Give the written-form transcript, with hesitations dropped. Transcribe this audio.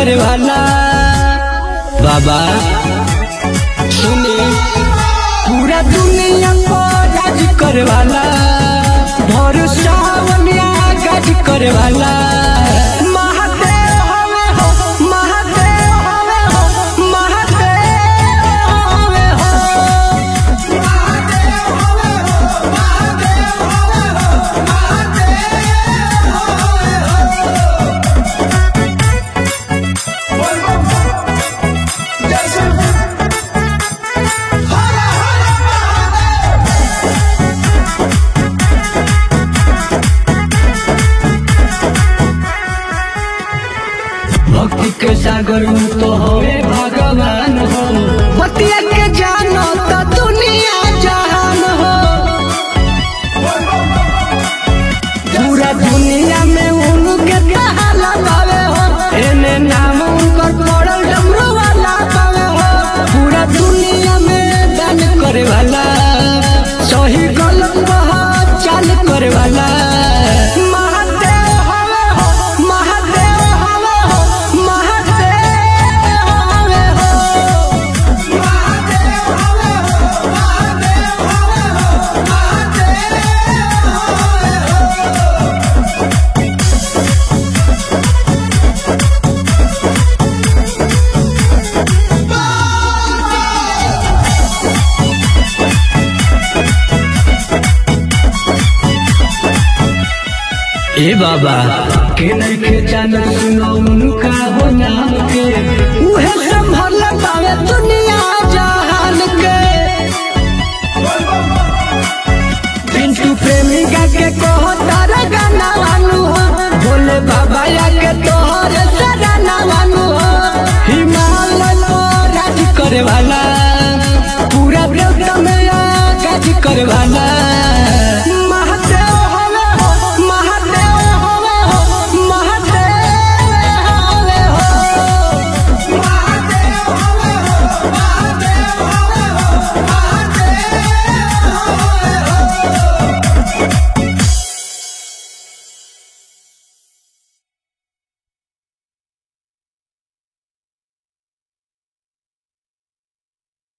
करे वाला बाबा सुने पूरा दुनिया को राज करे वाला भरोसा बनिया गाज करे वाला भक्ति के सागर तो होए भगवान हो बतिया के जानो तो दुनिया जहान हो पूरा दुनिया में उनके कहाला पावे हो एने नाम उनकर पड़ल डमरू वाला पावे हो पूरा दुनिया में दान करे वाला सही गलत चाल करे वाला ए बाबा के नहीं के जानत सुनो उनका हो नाम के उहे संभल पावे दुनिया जहान के पिंटू प्रेमी गा के कहो तारा गाना वालू हो बोले बाबा या के तोहरे